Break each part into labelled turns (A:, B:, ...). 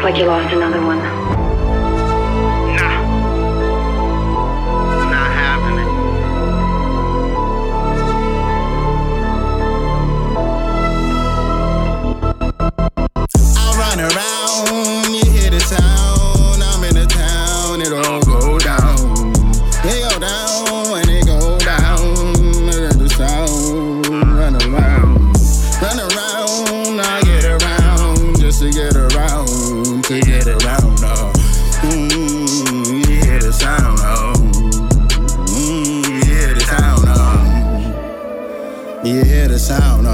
A: like you lost another one.
B: Nah. Not having it.
C: I run around, you hear the sound. I'm in the town, it all go down. They go down when they go down. Look at the sound. Run around, I get around just to get around, you hear the sound, you hear the sound, you hear the sound,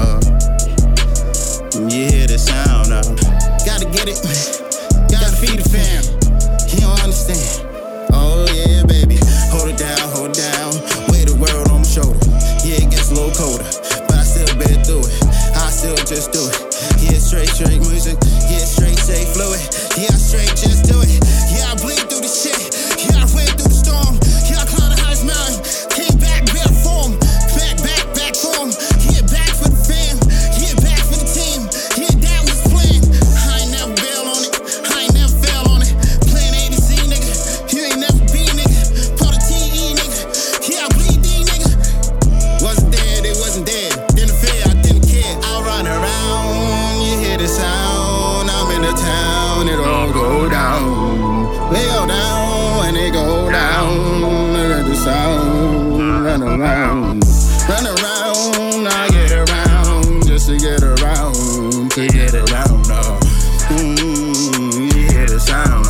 C: you hear the sound, Gotta get it, gotta feed the fam. He don't understand. Oh yeah, baby, hold it down. Weigh the world on my shoulder. Yeah, it gets a little colder, but I still been through it. I still just do it. Yeah, straight music. Yeah, straight fluid. Yeah, I straight just do it. Yeah, I bleed through the shit. Yeah, I went through the storm. Yeah, I climbed the highest mountain. Came back, better form. Back form. Yeah, back for the fam. Yeah, back for the team. Yeah, that was planned. I ain't never bail on it. I ain't never fail on it. Plan A to Z, nigga. You ain't never be, nigga. Part of TE, nigga. Yeah, I bleed D, nigga. Wasn't there, they wasn't there. Didn't fear, I didn't care. I run around, you hear the sound. I'm in the town, it all go down. They go down when they go down. Look at the sound. Run around, I get around just to get around, you hear the sound,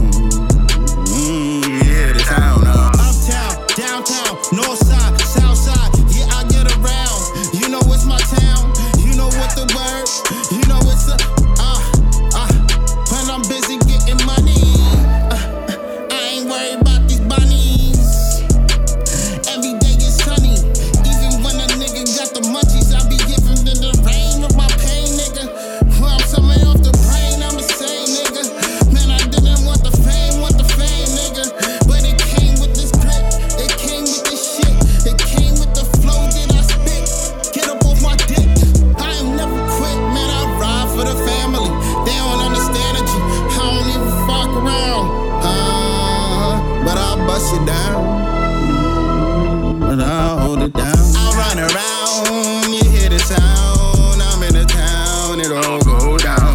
C: you hear the sound, Uptown, downtown, north side, south side, yeah, I get around. You know it's my town, you know what the word, you know it's a, when I'm busy getting money, I ain't worried about these bunnies. Every day is sunny, even when a nigga got the munchies, I be giving them the rain of my pain, nigga. When I'm somewhere off the brain, I'm the same, nigga. Man, I didn't want the fame, nigga. But it came with this grip, it came with this shit, it came with the flow that I spit. Get up off my dick, I am never quit, man, I ride for the family. They don't understand it, I don't even fuck around. But I'll bust you down, and I'll hold it down. I run around, you hear the sound. I'm in the town, it all go down.